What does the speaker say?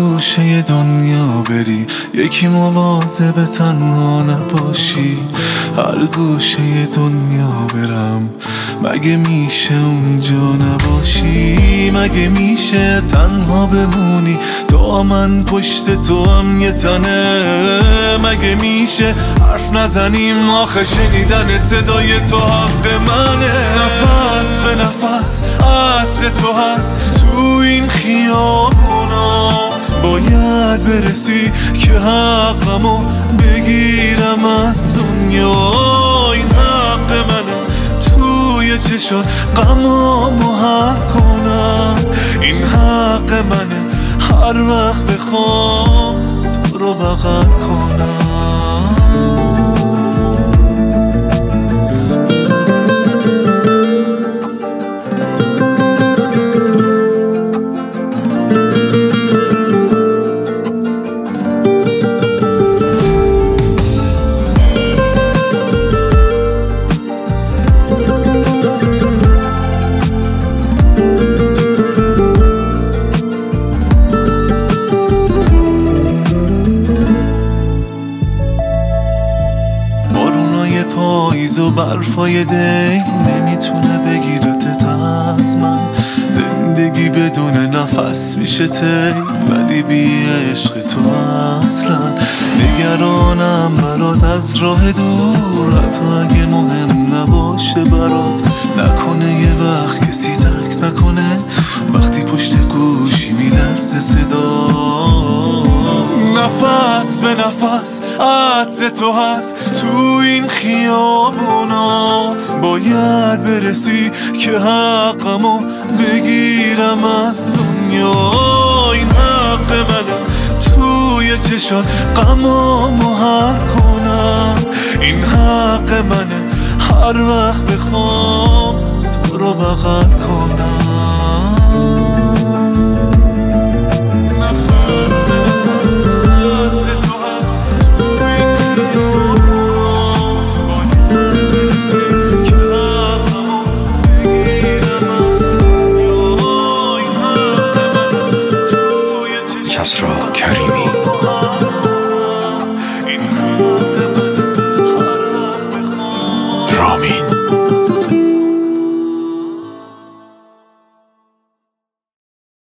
گوشه دنیا بری، یکی مواظب تنها نباشی. هر گوشه دنیا برم، مگه میشه اونجا نباشی؟ مگه میشه تنها بمونی تا من پشت تو هم یه تنه؟ مگه میشه حرف نزنیم آخه شنیدن صدای تو حق منه؟ نفس به نفس عطر تو هست تو این خیابونا، باید برسی که حقمو بگیرم از دنیا. این حق منه توی چشات غمامو حل کنم، این حق منه هر وقت بخوام تو رو بغل کنم. پاییز و برفای دی نمیتونه بگیرتت از من. زندگی بدون نفس میشه تی، ولی بی عشق تو اصلا. نگرانم برات از راه دور، حتی اگه مهم نباشه برات. نکنه یه وقت کسی درک نکنه وقتی پشت گوشی میلرزه صدا. نفس به نفس عطر تو هست تو این خیابونا، باید برسی که حقمو بگیرم از دنیا. این حق منه توی چشات غمامو حل کنم، این حق منه هر وقت بخوام تو رو بغل کنم.